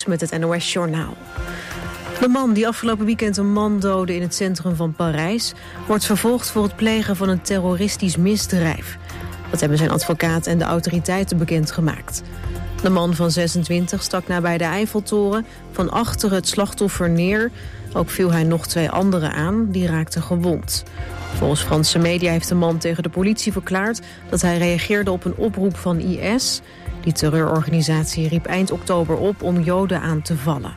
met het NOS-journaal. De man die afgelopen weekend een man doodde in het centrum van Parijs wordt vervolgd voor het plegen van een terroristisch misdrijf. Dat hebben zijn advocaat en de autoriteiten bekendgemaakt. De man van 26 stak nabij de Eiffeltoren van achter het slachtoffer neer. Ook viel hij nog 2 anderen aan, die raakten gewond. Volgens Franse media heeft de man tegen de politie verklaard dat hij reageerde op een oproep van IS. Die terreurorganisatie riep eind oktober op om Joden aan te vallen.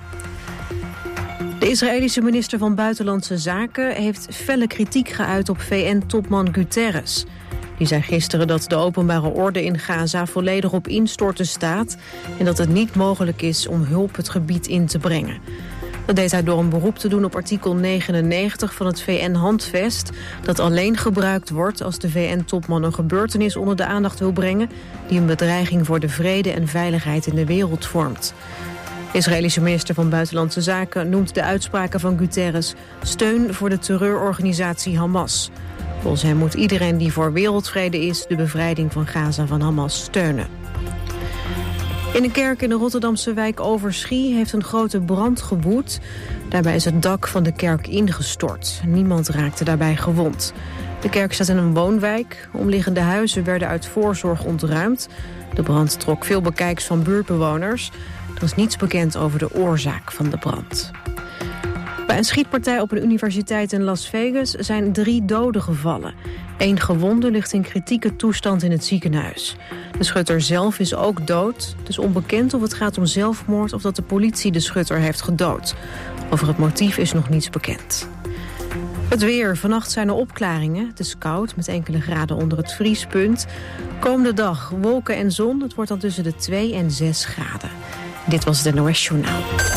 De Israëlische minister van Buitenlandse Zaken heeft felle kritiek geuit op VN-topman Guterres. Die zei gisteren dat de openbare orde in Gaza volledig op instorten staat en dat het niet mogelijk is om hulp het gebied in te brengen. Dat deed hij door een beroep te doen op artikel 99 van het VN-handvest, dat alleen gebruikt wordt als de VN-topman een gebeurtenis onder de aandacht wil brengen die een bedreiging voor de vrede en veiligheid in de wereld vormt. De Israëlische minister van Buitenlandse Zaken noemt de uitspraken van Guterres steun voor de terreurorganisatie Hamas. Volgens hem moet iedereen die voor wereldvrede is de bevrijding van Gaza van Hamas steunen. In een kerk in de Rotterdamse wijk Overschie heeft een grote brand gewoed. Daarbij is het dak van de kerk ingestort. Niemand raakte daarbij gewond. De kerk staat in een woonwijk. Omliggende huizen werden uit voorzorg ontruimd. De brand trok veel bekijks van buurtbewoners. Er is niets bekend over de oorzaak van de brand. Bij een schietpartij op een universiteit in Las Vegas zijn 3 doden gevallen. 1 gewonde ligt in kritieke toestand in het ziekenhuis. De schutter zelf is ook dood. Het is onbekend of het gaat om zelfmoord of dat de politie de schutter heeft gedood. Over het motief is nog niets bekend. Het weer. Vannacht zijn er opklaringen. Het is koud met enkele graden onder het vriespunt. Komende dag wolken en zon. Het wordt dan tussen de 2 en 6 graden. Dit was het NOS Journaal.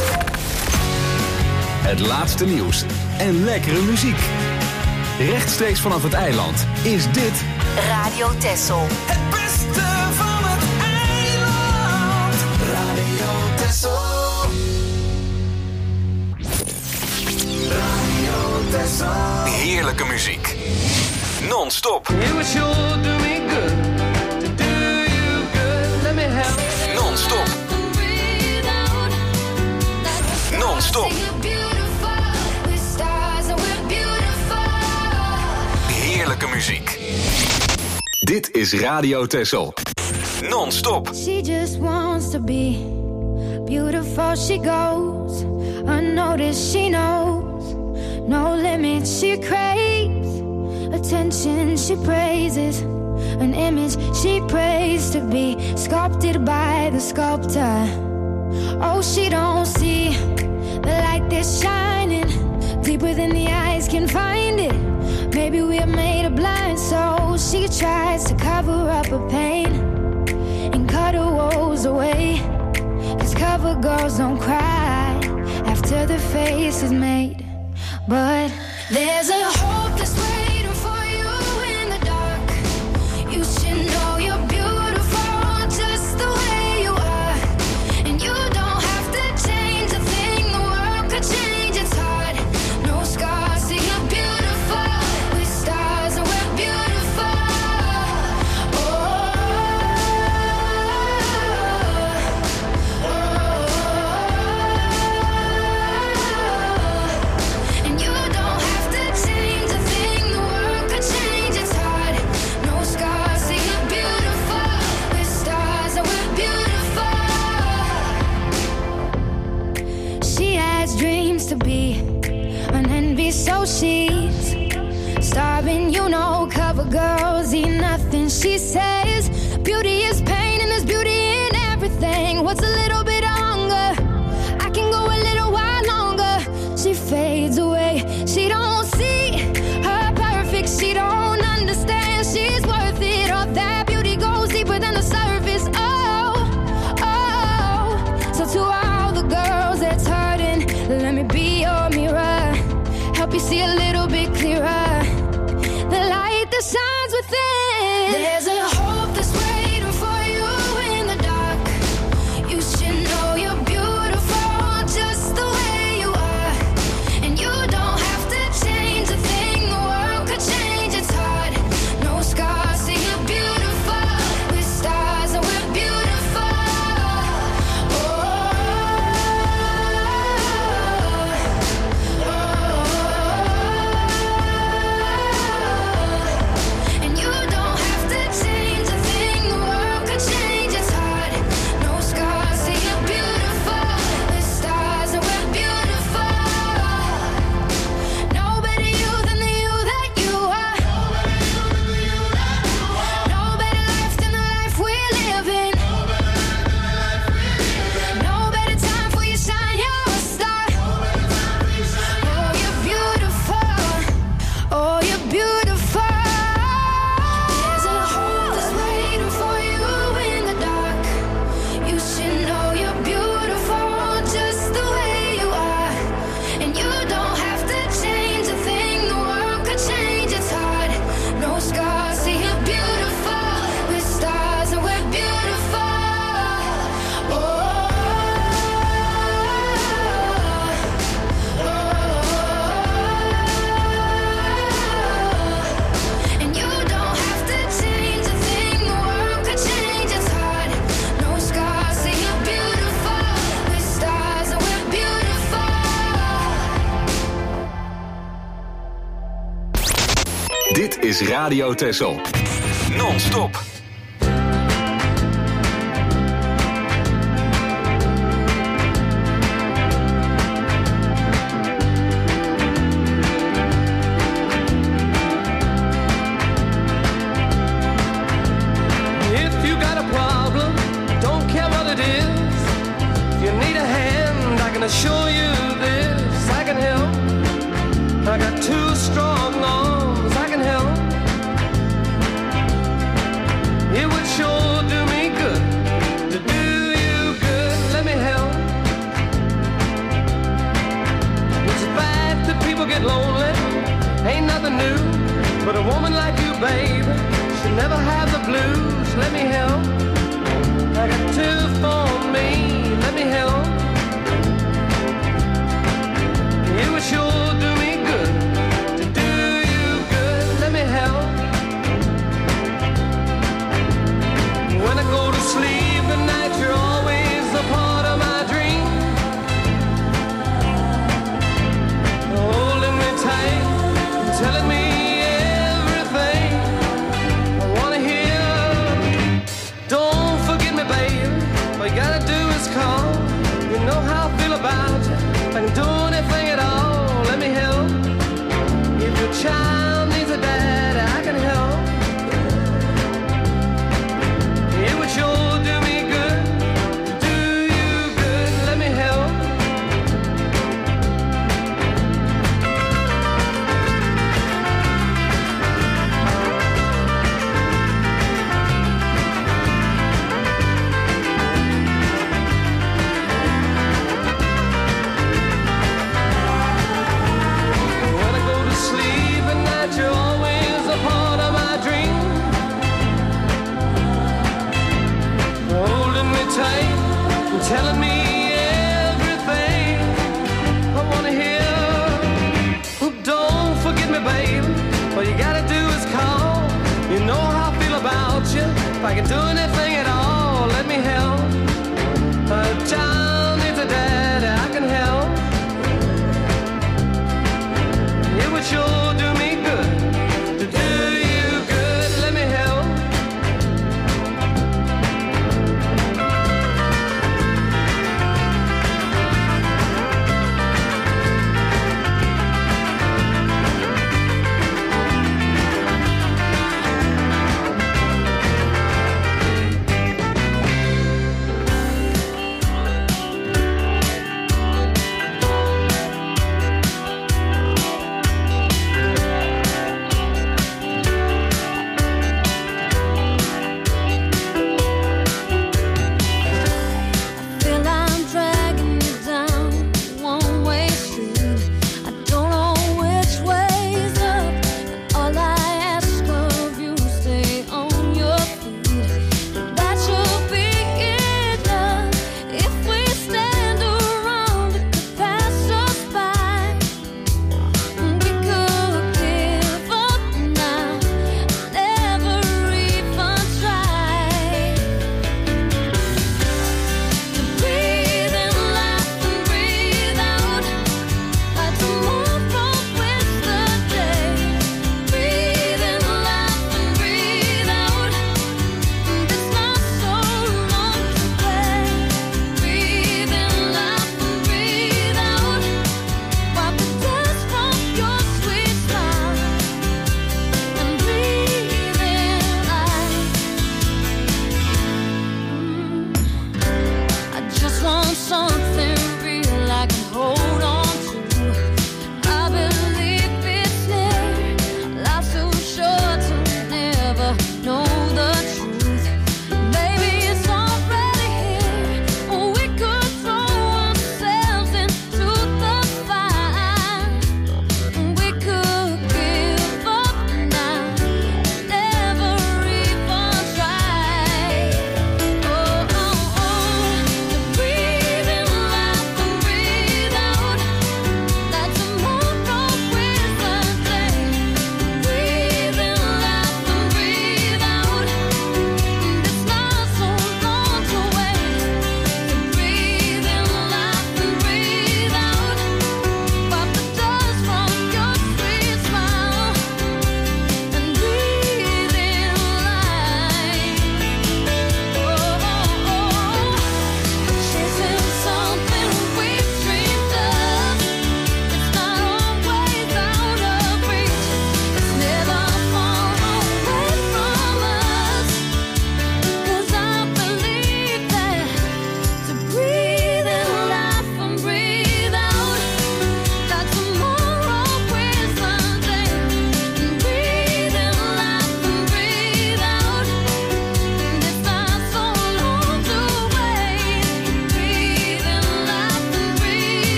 Het laatste nieuws en lekkere muziek. Rechtstreeks vanaf het eiland is dit Radio Texel. Het beste van het eiland. Radio Texel. Radio Texel. heerlijke muziek. Non-stop. It would sure do me good to do you good. Let me help. Non-stop. Non-stop. Heerlijke muziek. Dit is Radio Texel. Non-stop. She just wants to be beautiful. She goes unnoticed. She knows no limits. She craves attention. She praises an image she prays to be sculpted by the sculptor. Oh, she don't see the light that's shining deeper than the eyes can find it. Maybe we're made of blind, so she tries to cover up her pain and cut her woes away. 'Cause cover girls don't cry after the face is made. But there's a hope that's waiting for you in the dark. You should know you're beautiful just the way you are. And you don't have to change a thing, the world could change its heart. No scars, see you're beautiful. With stars and we're beautiful. Oh, and you don't have to change a thing, the world could change its heart. No scars, see you're beautiful. With stars and we're beautiful. She has dreams to be an envy, so she's starving. You know, cover girls eat nothing. She says beauty is pain and there's beauty in everything. What's a little bit of hunger? I can go a little while longer. She fades away. She don't see her perfect. She don't understand she's worth it. All that beauty goes deeper than the surface. Oh, oh. So to all the girls that's hurting, let me be your mirror. Help you see a little bit clearer. The light that shines within. There's a hope that's waiting for you in the dark. You should know you're beautiful just the way you are. And you don't have to change a thing, the world could change its heart. No scars, see you're beautiful. With stars and we're beautiful. Oh, Dit is Radio Texel. Non-stop. Assure you this, I can help. I got two strong arms, I can help. It would sure do me good to do you good. Let me help. It's bad that people get lonely, ain't nothing new. But a woman like you, baby, should never have the blues. Let me help. I got two for me. Let me help. It would sure do me good to do you good. Let me help. When I go to sleep at night, you're always a part of my dream. Holding me tight, telling me everything I wanna hear. Don't forget me, babe. All you gotta do is call. You know how I feel about you. I can do anything at all. Let me help. If your child needs a dad, I can help. It would sure do me good. Do you good. Let me help.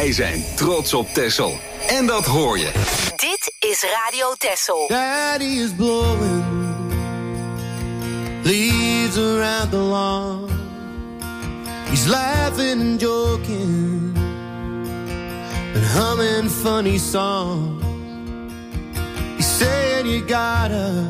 Wij zijn trots op Texel. En dat hoor je. Dit is Radio Texel. Daddy is blowing leaves around the lawn. He's laughing and joking and humming funny songs. He's saying you gotta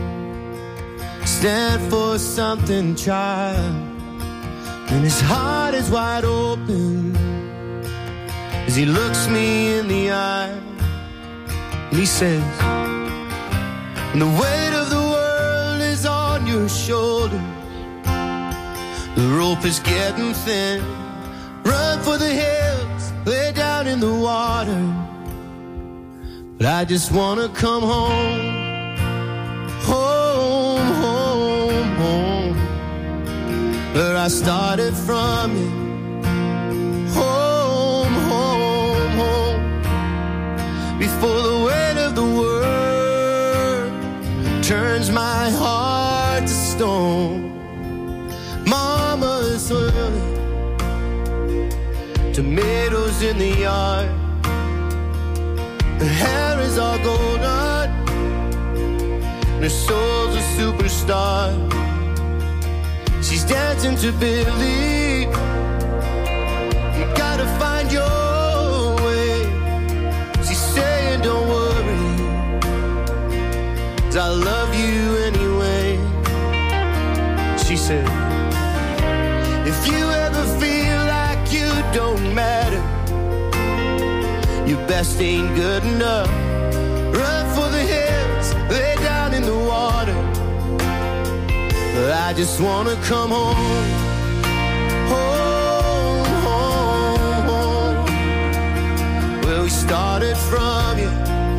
stand for something, child. And his heart is wide open as he looks me in the eye. And he says, the weight of the world is on your shoulders. The rope is getting thin. Run for the hills, lay down in the water. But I just wanna come home. Home, home, home. Where I started from it. Home, home, home. Before the weight of the world turns my heart to stone. Mama is early, tomatoes in the yard. Her hair is all golden, and her soul's a superstar. She's dancing to believe. You gotta find your way. She's saying don't worry, 'cause I love you anyway. She said, if you ever feel like you don't matter, your best ain't good enough, run for the hills, lay down in the water. But I just wanna come home. Home, home, home. Where we started from, you.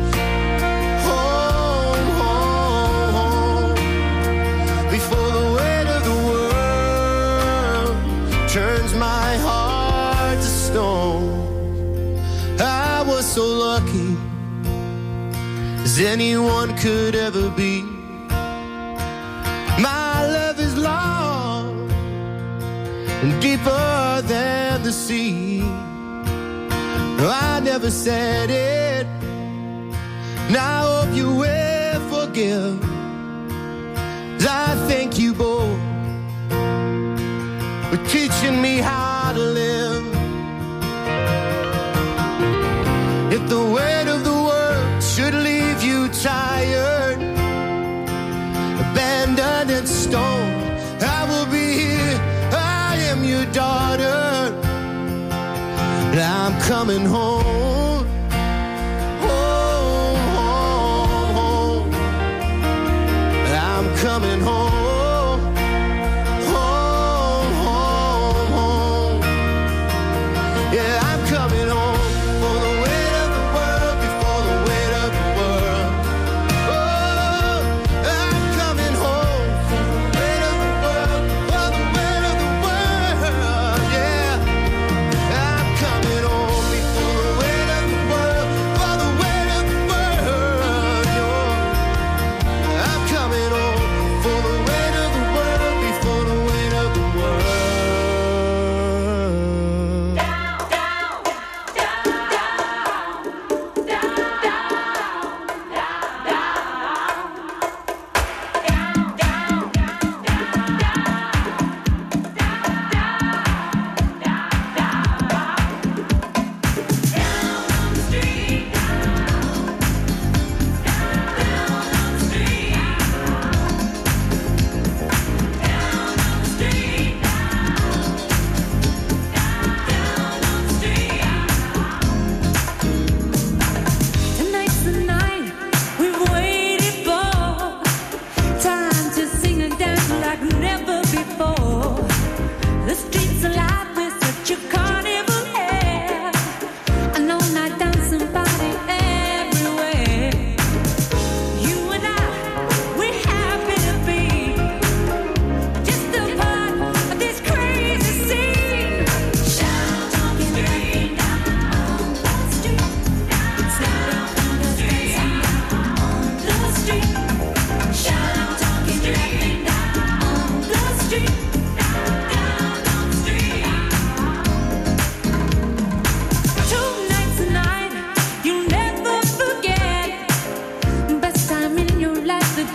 Home, home, home. Before the weight of the world turns my heart to stone. I was so lucky as anyone could ever be. My love is long and deeper than the sea. No, I never said it, and I hope you will forgive. 'Cause I thank you both for teaching me how to live. If the weight of the world should leave you tired, abandoned and stoned, I will be here. I am your daughter, and I'm coming home. Home, home, home. I'm coming home. Home, home, home. Yeah, I'm coming home. For the weight of the world, before the weight of the world. Oh, I'm coming home. For the weight of the world, for the weight of the world. Yeah, I'm coming home before the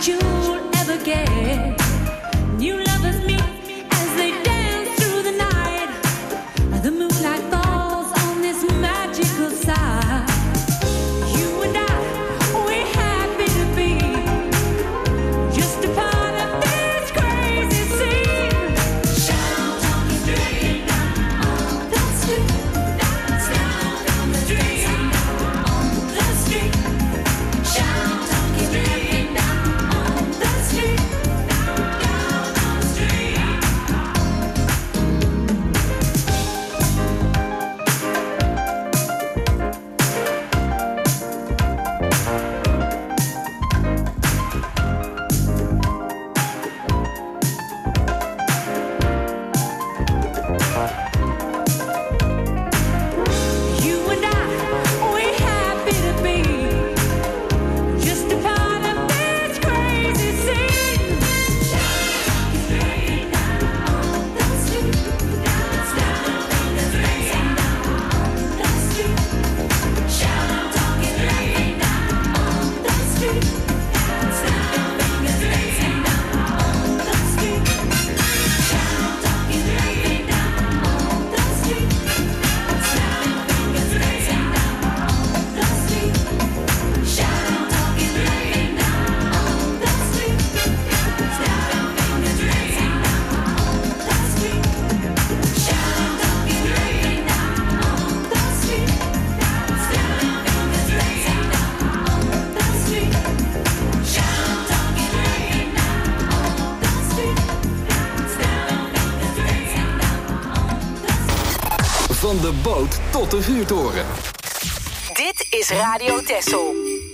you'll ever get. New lovers meet as they dance through the night. The moonlight falls on this magical side. You and I, we're happy to be just a part of this crazy scene. Shout on the street, on the street, shout on the street, on the street. Shout on the street, on the street, down on the street. You and I, we're happy to be just a part of this crazy scene. Shout on the street, on the street, down on the street, on the street. Shout on the street, on the street, snap your fingers, dancing down on the street. Shout on the street, on the street, snap your fingers, dancing down on the street. Shout on the street, on the street, snap your fingers, dancing down on the street. Shout on the street, on the street, snap your fingers, dancing down on the street. Shout on the street, on the street, snap your fingers, dancing down on the street. Van de boot tot de vuurtoren. Dit is Radio Texel.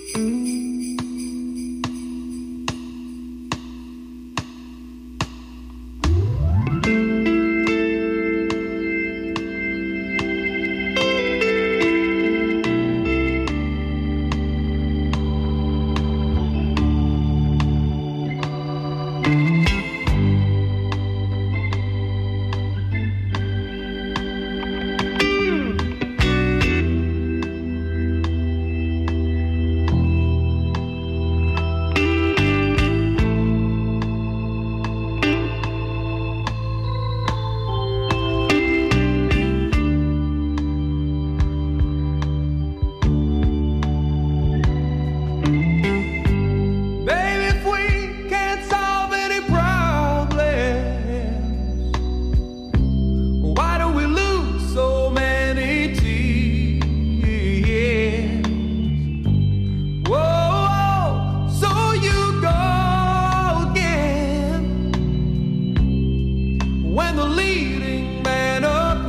Baby, if we can't solve any problems, why do we lose so many tears? Whoa, so you go again when the leading man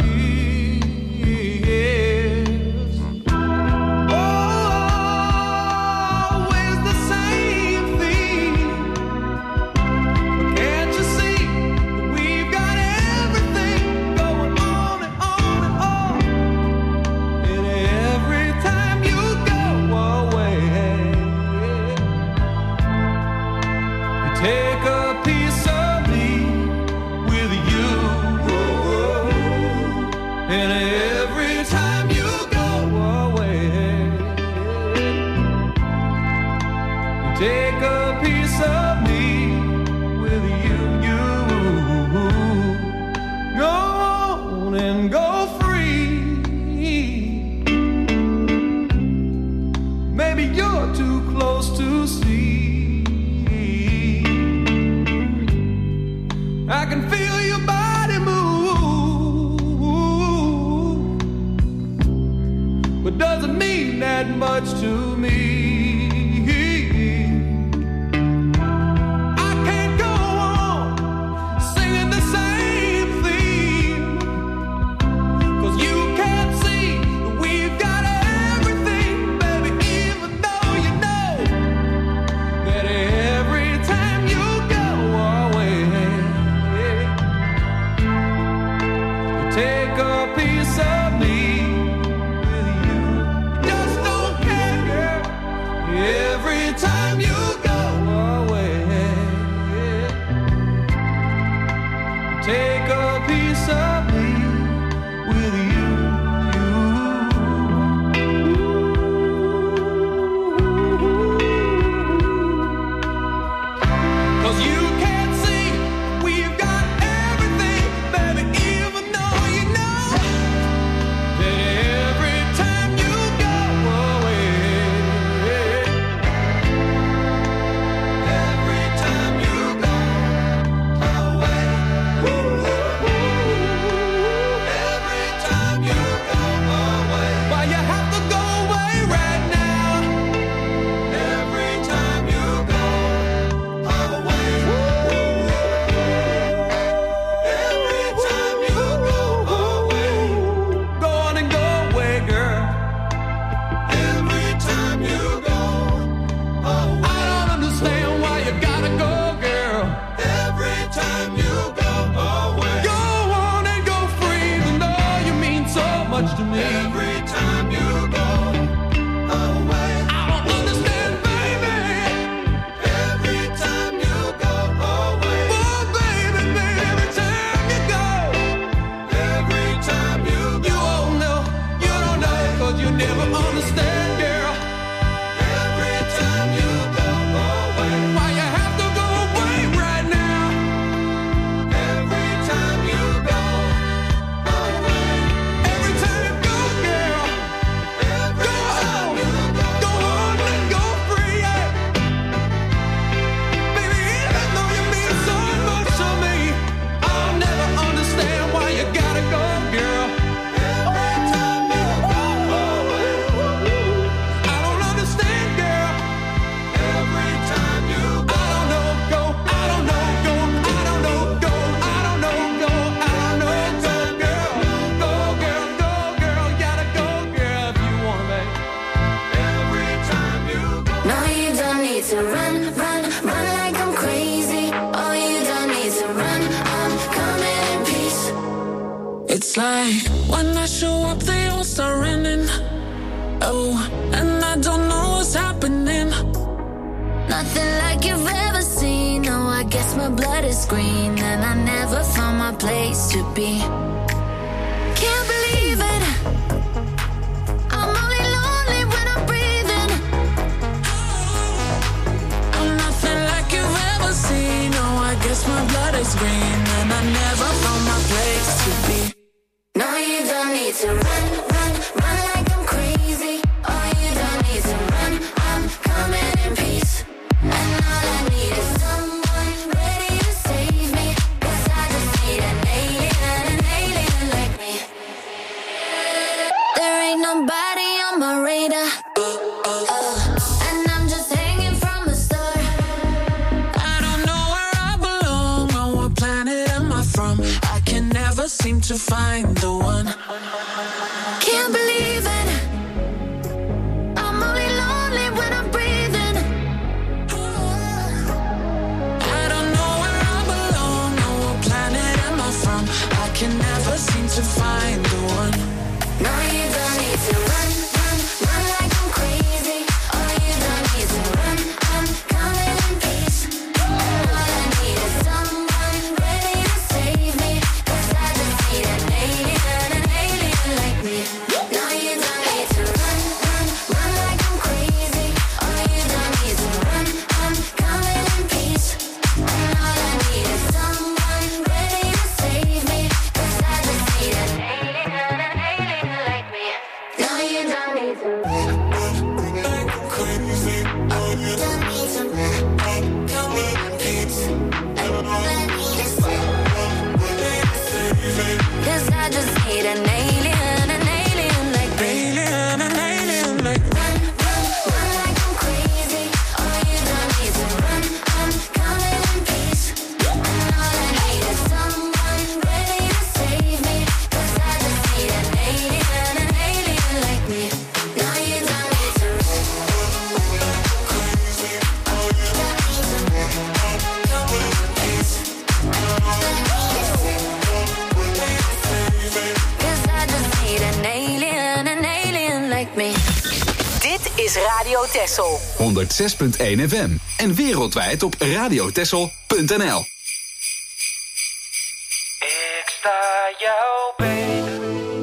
appears. Always the same thing. Can't you see we've got everything going on and on and on? And every time you go away, you take a piece of me with you. And every time you go away, you take a piece of me with you. Go on and go free. Maybe you're too close to see. It's like when I show up, they all start running. Oh, and I don't know what's happening. Nothing like you've ever seen. No, I guess my blood is green, and I never found my place to be. Can't believe it. I'm only lonely when I'm breathing. I'm nothing like you've ever seen. No, I guess my blood is green, and I never found my place to be. No, you don't need to run, run, run like I'm crazy. Oh, you don't need to run. I'm coming in peace. And all I need is someone ready to save me. 'Cause I just need an alien like me. There ain't nobody on my radar. And I'm just hanging from a star. I don't know where I belong, on what planet am I from? I can never seem to find the one. Can't believe it. I'm only lonely when I'm breathing. I don't know where I belong, on what planet am I from? I can never seem to find the one. No, you don't need to run, run, run like I'm crazy. Oh, you don't need to run. I'm coming in peace. All I need is someone ready to save me. 'Cause I just need an alien like me. No, you don't need to run, run, run like I'm crazy. Oh, you don't need to run. I'm coming in peace. All I need is someone ready to save me. 'Cause I just need an alien like me. No, you don't need to run. Crazy. Oh, you don't need to run. Coming in peace. All I need is someone ready to save me. 'Cause I just need an alien like me. An alien like Run, run, run like I'm crazy. Oh, you don't need to run. I'm coming in peace. All I need is someone ready to save me. 'Cause I just need an alien like me. No, you don't need to run. Crazy. Oh, you don't need to run. Coming in peace. All I need is someone ready to save me. 'Cause I just need an alien like me. Dit is Radio Texel. 106.1 FM. En wereldwijd op radiotexel.nl. Ik sta jou beter.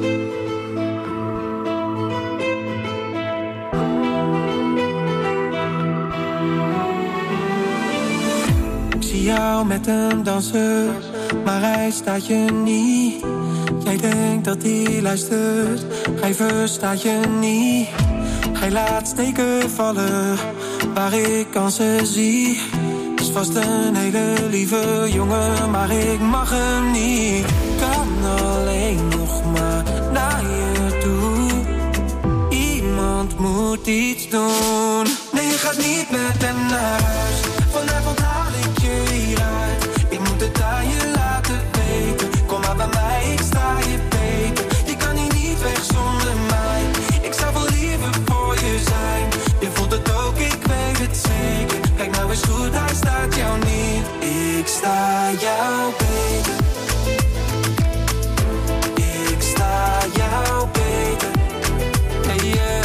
Ik zie jou met hem dansen, maar hij staat je niet. Jij denkt dat hij luistert, hij verstaat je niet. Hij laat steken vallen, waar ik kansen zie. Is vast een hele lieve jongen, maar ik mag hem niet. Kan alleen nog maar naar je toe. Iemand moet iets doen. Nee, je gaat niet met hem naar huis. Vanavond haal ik je hieruit. Ik moet het aan je laten weten. Kom maar bij mij, ik sta je beter. Je kan hier niet weg zonder mij. Ik zou wel liever voor je zijn. Je voelt het ook, ik weet het zeker. Kijk nou eens goed, hij staat jou niet. Ik sta jou beter. Ik sta jou beter. Hey, yeah.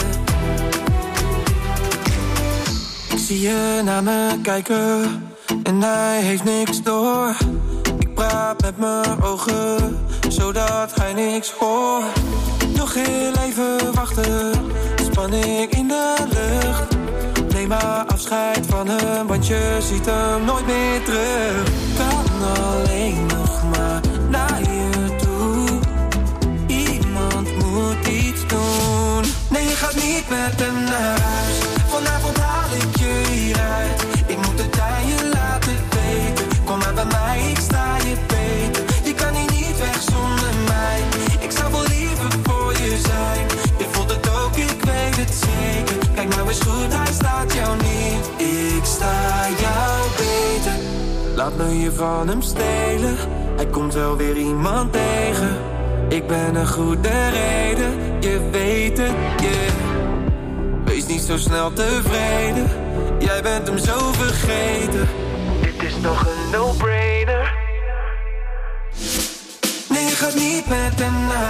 Ik zie je naar me kijken en hij heeft niks door. Ik praat met mijn ogen, zodat hij niks hoort. Nog heel even wachten, spanning in de lucht. Neem maar afscheid van hem, want je ziet hem nooit meer terug. Kan alleen nog maar naar je toe. Iemand moet iets doen. Nee, je gaat niet met hem naar huis. Vanavond haal ik je hieruit. Ik moet het aan je laten weten. Kom maar bij mij, ik sta je beter. Je kan hier niet weg zonder mij. Ik zou wel liever voor je zijn. Je voelt het ook, ik weet het zeker. Kijk nou eens goed, hij staat jou niet. Ik sta jou beter. Laat me je van hem stelen. Hij komt wel weer iemand tegen. Ik ben een goede reden, je weet het, yeah. Wees niet zo snel tevreden. Jij bent hem zo vergeten. Dit is nog een no-brainer. Nee, je gaat niet met hem naar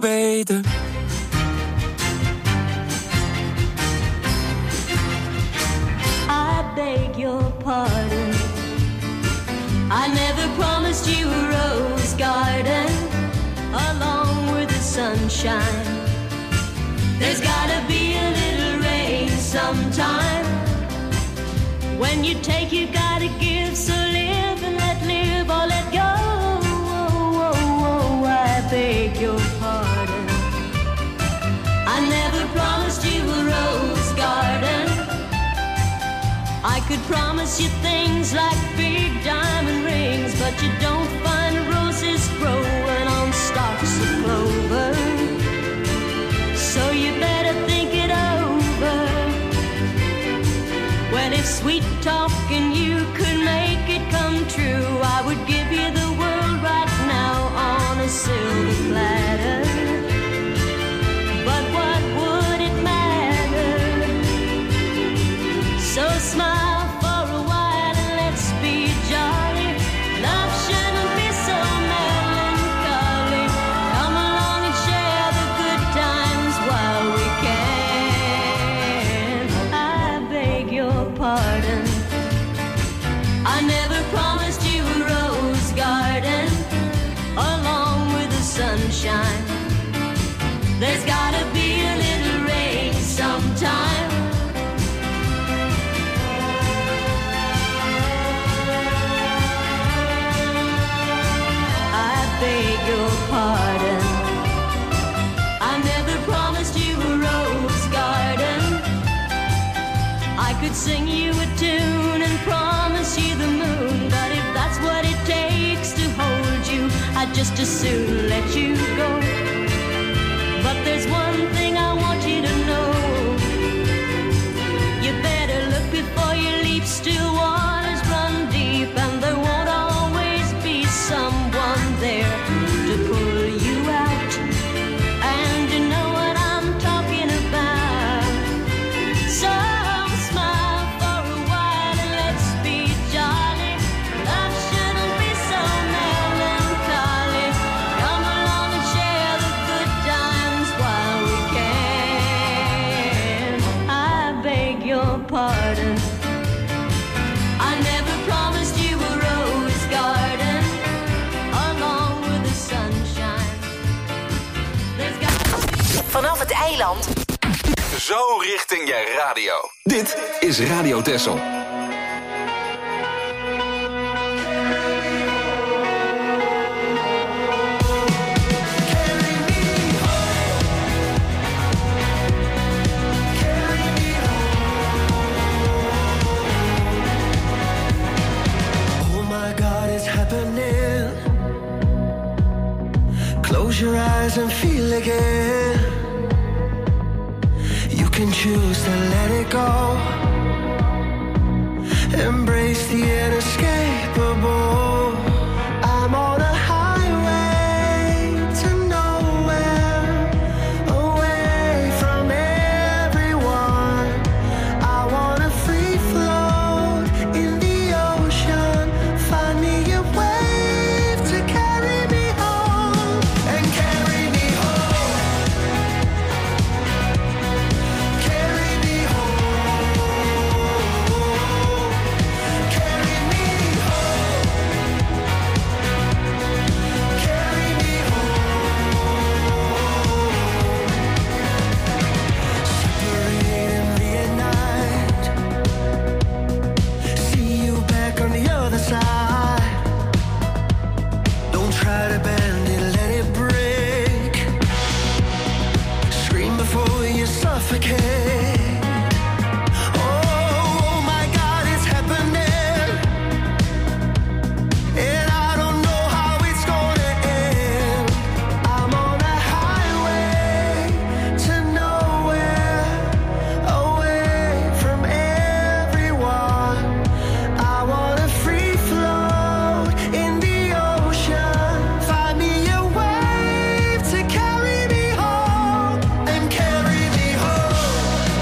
beter. I beg your pardon. I never promised you a rose garden along with the sunshine. There's gotta be a little rain sometime. When you take, you gotta give. So live and let live or let go. I beg your pardon. I never promised you a rose garden. I could promise you things like big diamond rings, but you don't find roses growing on stalks of clover. So you better think it over. Well, if sweet talking you could make it come true, I would give you the world right now on a silver platter. But what would it matter? So smile for a while and let's be jolly. Love shouldn't be so melancholy. Come along and share the good times while we can. I beg your pardon. I never promised you a rose garden along with the sunshine. There's gotta be a little rain sometime. I beg your pardon. I never promised you a rose garden. I could sing you a tune and promise you the moon, but if that's what it takes to hold you, I'd just as soon let you go. But there's one thing I want you to know. You better look before you leap. Still waters run deep, and there won't always be someone there to pull you out. And you know what I'm talking about. So smile for a while and let's be jolly. Love shouldn't be so melancholy. Come along and share the good times while we can. I beg your pardon. I never promised you a rose garden along with the sunshine. There's got to be... Vanaf het eiland. Zo richting je radio. Dit is Radio Texel. Oh my God, it's happening. Close your eyes and feel again. You can choose to let it go. Embrace the inescapable. I'm on a highway to nowhere, away from everyone. I wanna free float in the ocean. Find me a wave to carry me home and carry me home. Carry me home. Carry me home. Carry me home. Separate and reunite. See you back on the other side. Don't try to bend it, let it break. Scream before you suffocate. Oh my God, it's happening. And I don't know how it's gonna end. I'm on a highway to nowhere, away from everyone. I wanna free float in the ocean. Find me a wave to carry me home and carry me home.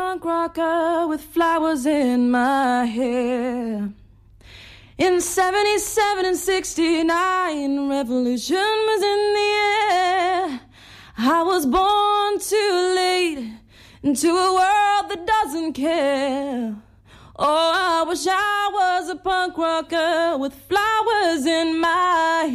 punk rocker with flowers in my hair. In 77 and 69, revolution was in the air. I was born too late into a world that doesn't care. Oh, I wish I was a punk rocker with flowers in my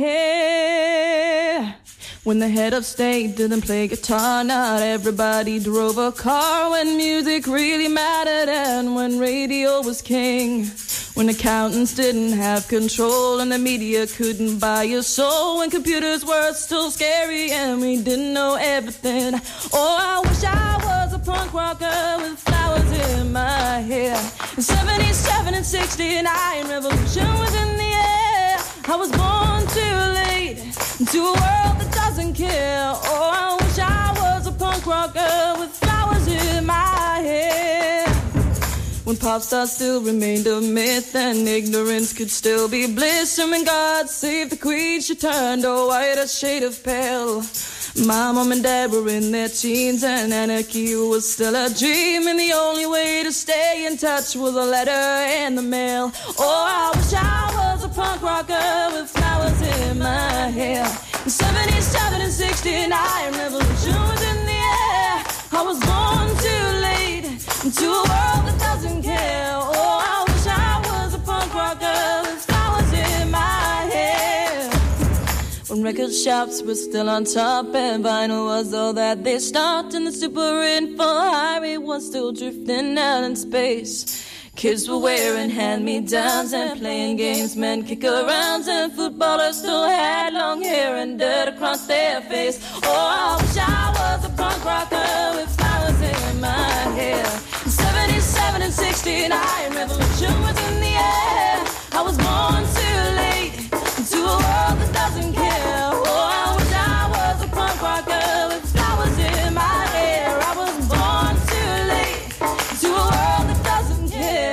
hair. When the head of state didn't play guitar, not everybody drove a car. When music really mattered and when radio was king. When accountants didn't have control and the media couldn't buy your soul. When computers were still scary and we didn't know everything. Oh, I wish I was a punk rocker with flowers in my hair. In 77 and 69, revolution was in the air. I was born too late into a world that doesn't care. Oh, I wish I was a punk rocker with flowers in my hair. When pop stars still remained a myth and ignorance could still be bliss. And when God saved the queen, she turned a whiter shade of pale. My mom and dad were in their teens and anarchy was still a dream. And the only way to stay in touch was a letter in the mail. Oh, I wish I was a punk rocker with flowers in my hair. In 77 and 69, revolution was in the air. I was born too late into a world that doesn't care. Oh, I wish I was a punk rocker with flowers in my hair. When record shops were still on top and vinyl was all that they stopped, and the super info highway was still drifting out in space. Kids were wearing hand-me-downs and playing games, men kick-arounds, and footballers still had long hair and dirt across their face. Oh, I wish I was a punk rocker with flowers in my hair. In 77 and 69, revolution was in the air. I was born too late into a world that doesn't care. Oh, I wish I was a punk rocker with flowers in my hair. I was born too late into a world that doesn't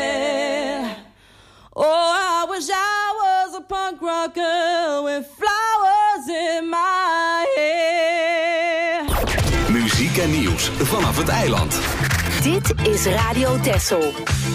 care. Oh, I wish I was a punk rocker with flowers in my hair. Muziek en nieuws vanaf het eiland. Dit is Radio Texel.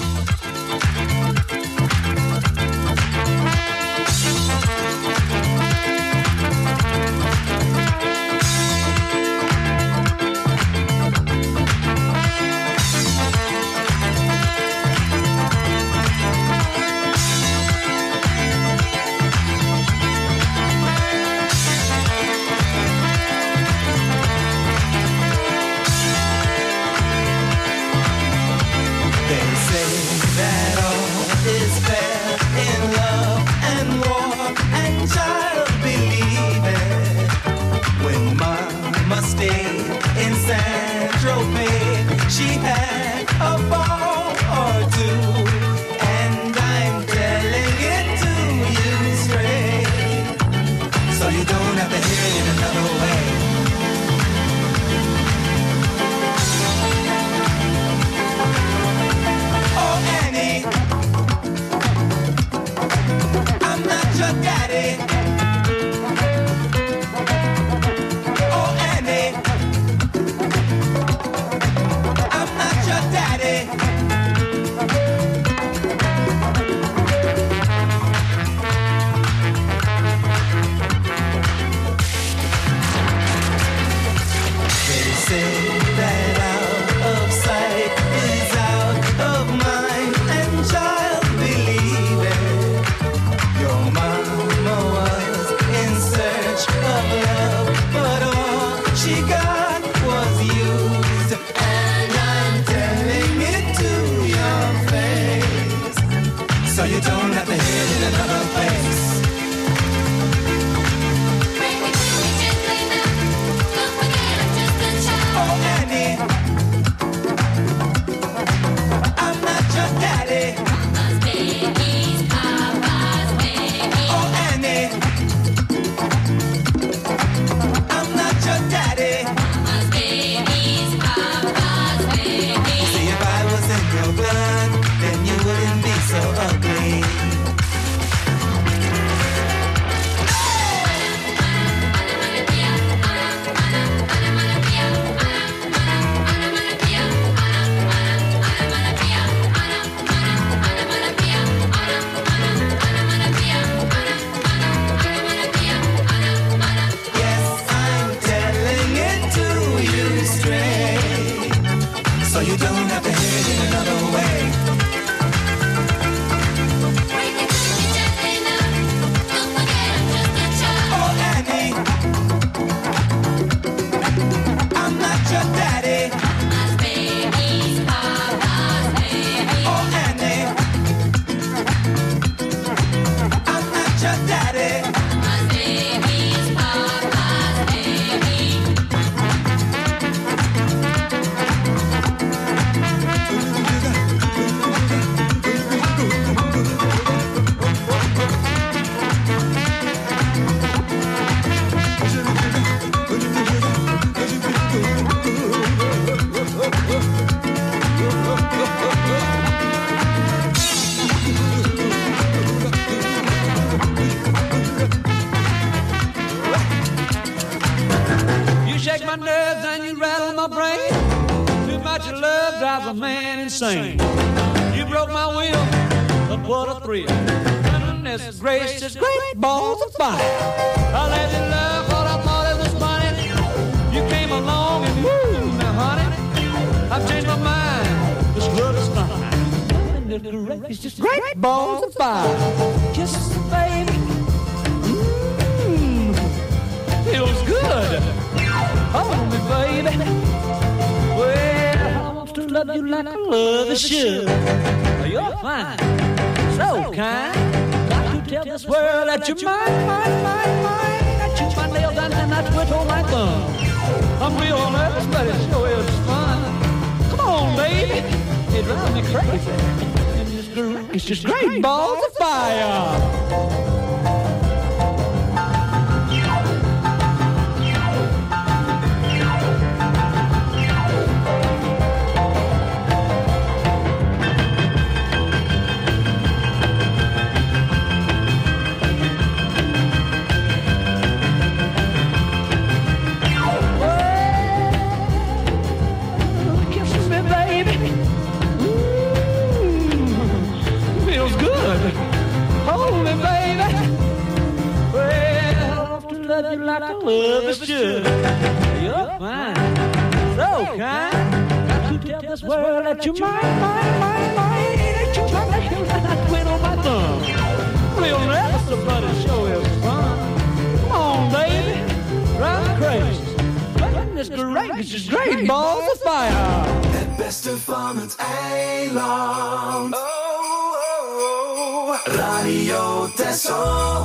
In Saint-Tropez, she had a ball or two, and I'm telling it to you straight, so you don't have to hear it in another way. Oh, Annie, insane. You broke my will, but what a thrill. Goodness gracious, great balls of fire. I let you love what I thought it was funny. You came along and woo, now honey, I've changed my mind. This love is fine. Goodness gracious, great balls of fire. Kisses, baby. Feels good. Hold me, baby. Well, I want to love you like I love a should. You're fine, so kind. Got to tell this world that you're mine. I chew my nails down and I twiddle my thumb. I'm real nervous, but it sure is fun. Come on, baby. It drives me crazy. It's just great balls of fire. You like a love is should. You're fine, so kind. Got to tell this world that you're mine. That you're mine. I quit on my thumb. Real nervous, but it sure is fun. Come on, baby, drive me crazy. Goodness gracious, great balls of fire. Het beste van het eiland. Radio Texel.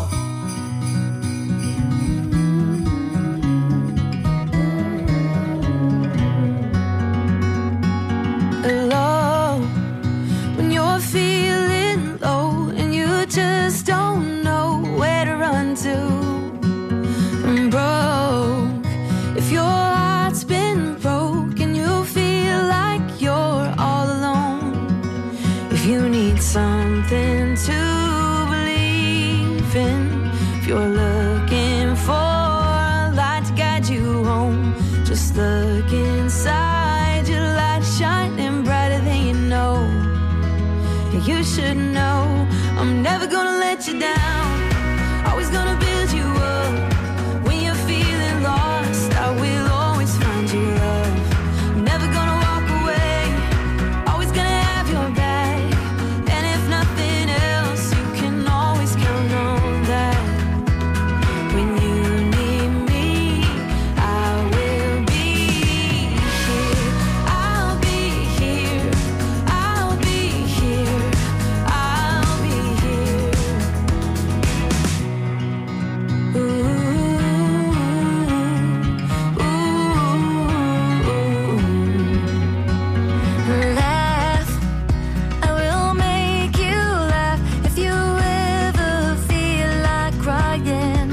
Low when you're feeling low and you just don't know where to run to. I'm broke. If your heart's been broke and you feel like you're all alone, if you need something to believe in, if you're looking for a light to guide you home, just look inside your light shining brighter than you know. You should know I'm never gonna let you down, always gonna build you up. When you're feeling lost, I will always find you love. I'm never gonna walk away, always gonna have your back. And if nothing else, you can always count on that. When you need me, I will be here. I'll be here. I'll be here. I'll be here. Ooh, ooh. Laugh. I will make you laugh if you ever feel like crying.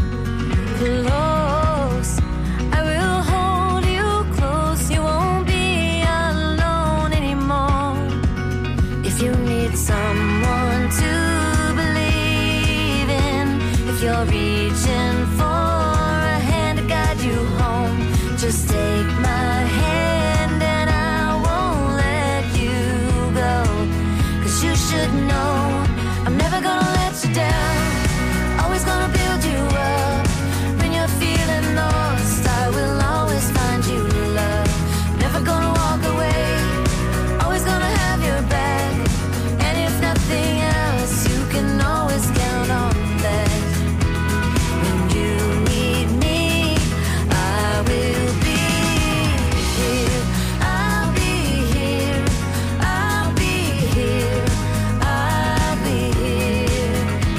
Close, I will hold you close. You won't be alone anymore. If you need someone to believe in, if you're reaching for a hand to guide you home, just take my hand and I won't let you go. 'Cause you should know I'm never gonna let you down, always gonna build you up. When you're feeling lost, I will always find you love. Never gonna walk away, always gonna have your back. And if nothing else, you can always count on that. When you need me, I will be here. I'll be here. I'll be here. I'll be here.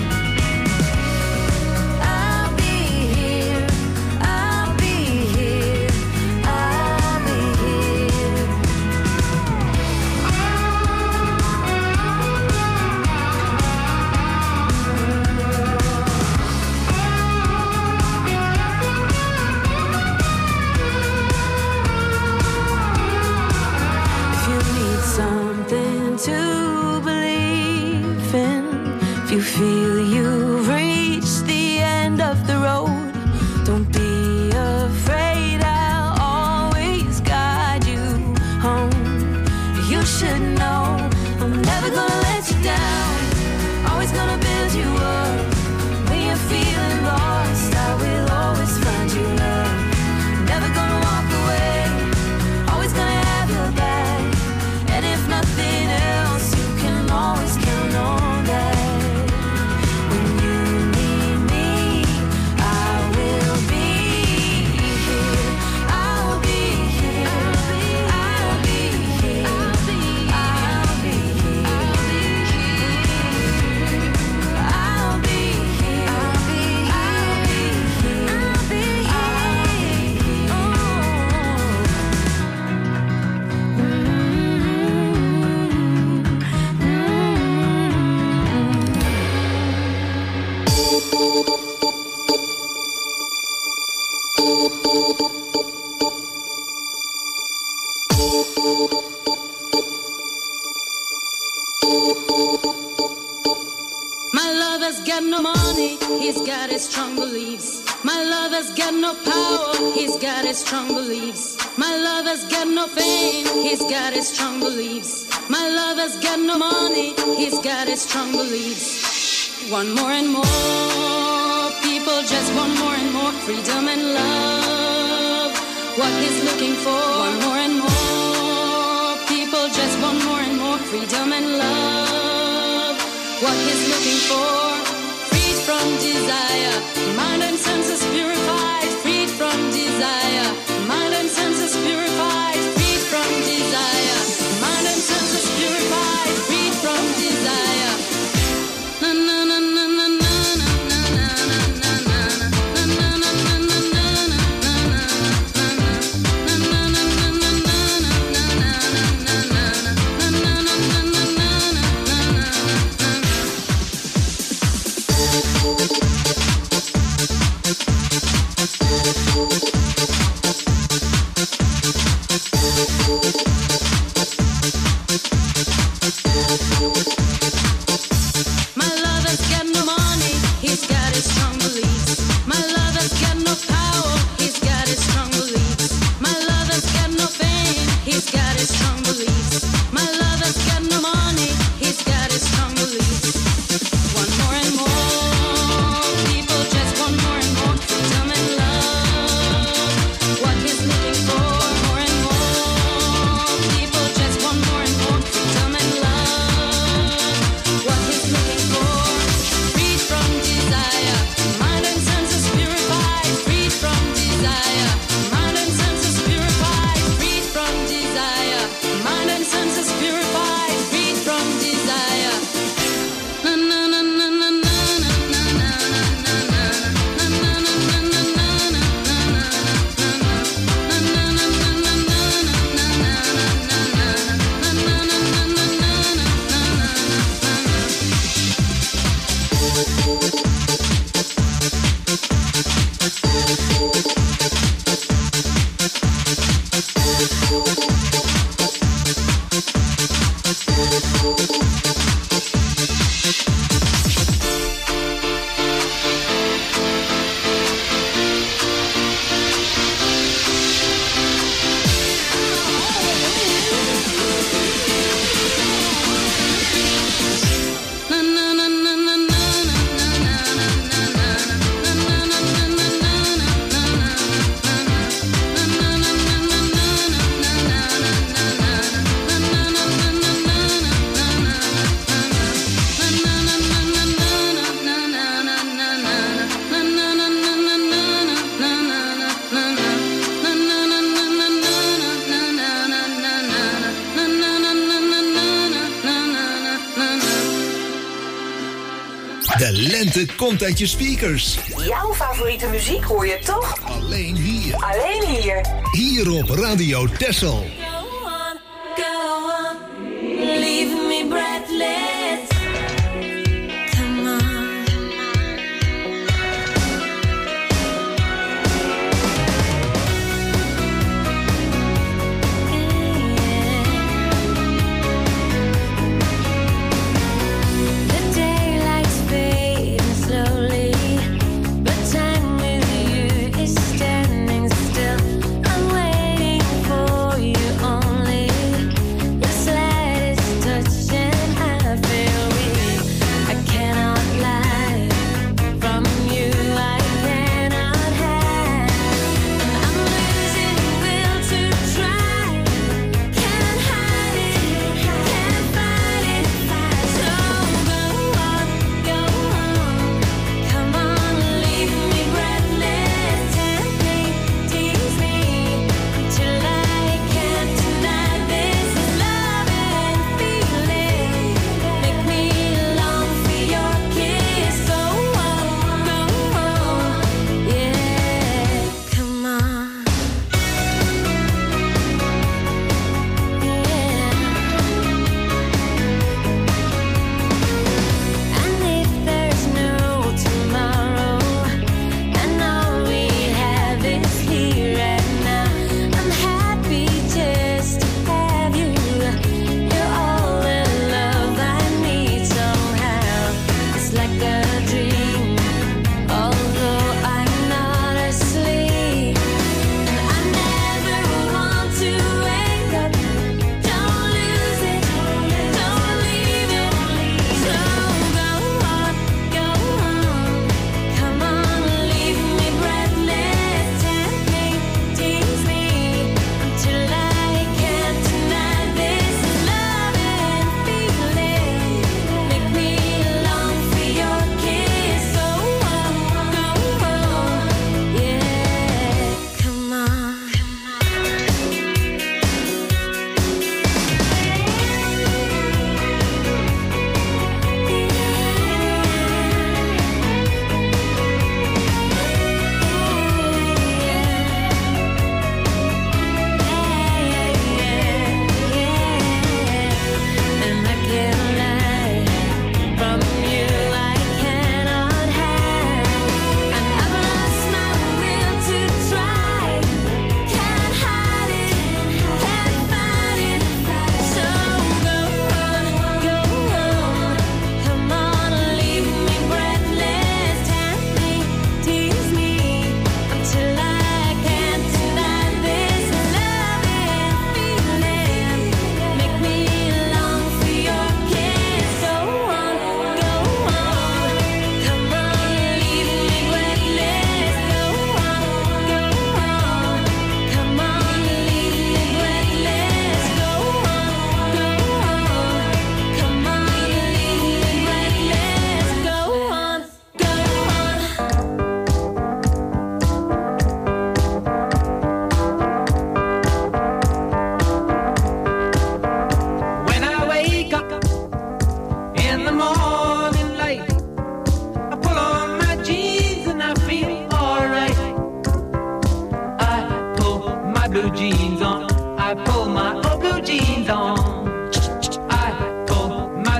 I'll be here. I'll be here. I'll be here. If you need something to believe in, if you feel you've reached the end of the road, don't be afraid, I'll always guide you home. You should know I'm never gonna let you down. Always gonna build you up. When you're feeling lost, I will always find you love. Never gonna walk away. Always gonna have your back. And if nothing else, you can always count on that. When you need me, I will be here. I'll be here. I'll be here. I'll be here. I'll be here. I'll be here. I'll be My lover's got no money, he's got his strong beliefs. My lover's got no power, he's got his strong beliefs. My lover's got no fame, he's got his strong beliefs. My lover's got no money, he's got his strong beliefs. Want more and more, people just want more and more freedom and love. What he's looking for, want more and more, people just want more and more freedom and love. What he's looking for, freed from desire, mind and senses purified, freed from desire, mind and senses purified, freed from desire, mind and senses purified, freed from desire. Na na na na na na na na na na na na na My lover's got no money, he's got his strong beliefs. My lover's got no power, he's got his strong beliefs. My lover's got no fame, he's got his strong beliefs. My lover's got no money, he's got his strong beliefs. Want more and more, people just want more and more freedom and love. What he's looking for, more and more, people just want more and more freedom and love. What he's looking for, freed from desire, mind and senses purified, freed from desire, mind and senses purified, freed from desire, mind and senses purified, freed from desire. Na na na na na na na na na na De lente komt uit je speakers. Jouw favoriete muziek hoor je toch? Alleen hier. Alleen hier. Hier op Radio Texel. Go on, leave me breathless. Come on. The daylight's fading slowly, but time with you is standing still. I'm waiting for you.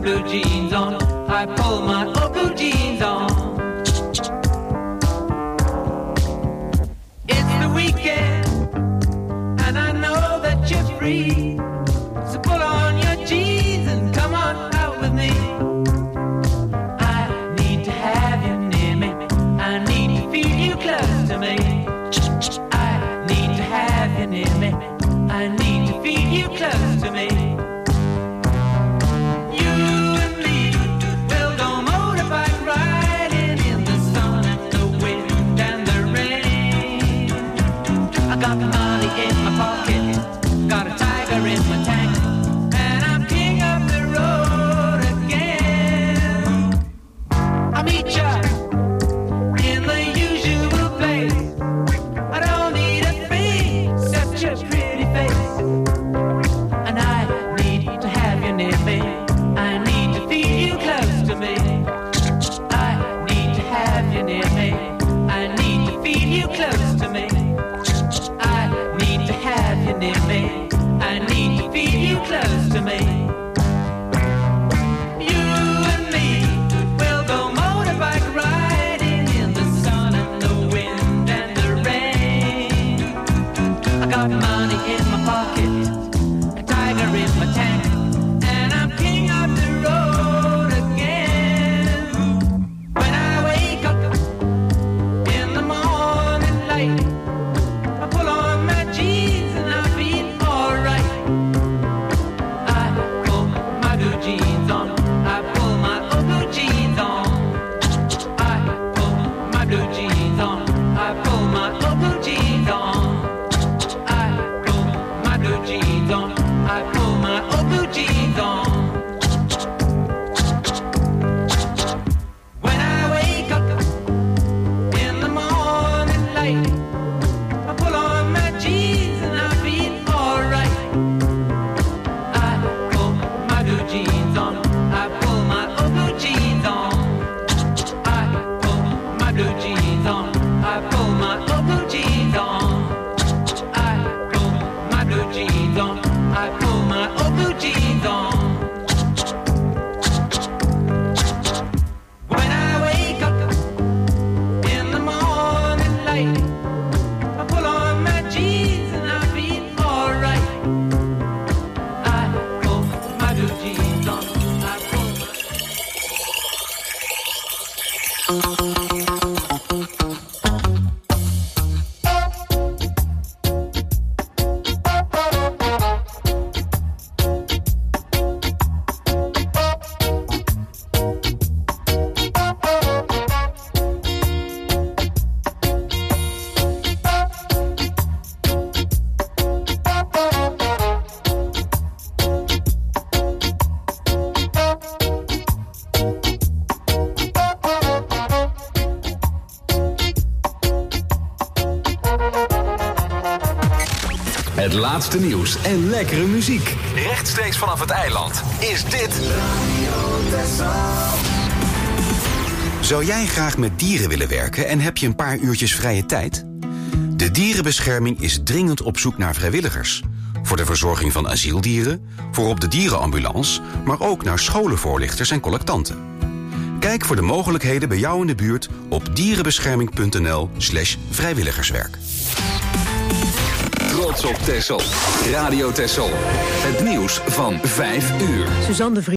blue jeans on. I pull my old blue jeans on. It's the weekend, and I know that you're free. So pull on your jeans and come on out with me. I need to have you near me. I need to feel you close to me. I need to have you near me. I need to feel you close to me. You and me will go motorbike riding in the sun and the wind and the rain. I got money in my pocket, got a tiger in my tank, and I'm king of the road again. I'll meet ya in the usual place. I don't need a thing except your pretty face. And I need to have you near me. I need to feel you close to me. I need to have you near me. I need to feel you close to me. I need to have you near me. I need to feel you close to me. You and me will go motorbike riding in the sun and the wind and the rain. I got money in my pocket, a tiger in my tank, and I'm king of the road again. When I wake up in the morning light, I pull on my jeans and I feel alright. I pull my blue jeans on. I pull my old blue jeans on. I pull my blue jeans on. I pull my old blue jeans on. I pull my blue jeans on. I pull my old blue jeans on. When I wake up in the morning light, I pull on my jeans and I feel alright. I pull my blue jeans on. I pull my old blue jeans on. I pull my blue jeans on. I pull my old blue jeans on. I pull my blue jeans on. I pull my old blue jeans on. When I wake up in the morning light, I pull on my jeans and I feel alright. I pull my blue jeans on. I pull my... Het laatste nieuws en lekkere muziek. Rechtstreeks vanaf het eiland is dit Zou jij graag met dieren willen werken en heb je een paar uurtjes vrije tijd? De Dierenbescherming is dringend op zoek naar vrijwilligers. Voor de verzorging van asieldieren, voor op de dierenambulance, maar ook naar scholenvoorlichters en collectanten. Kijk voor de mogelijkheden bij jou in de buurt op dierenbescherming.nl/vrijwilligerswerk. Trots op Texel. Radio Texel. Het nieuws van 5 uur. Suzanne de Vries.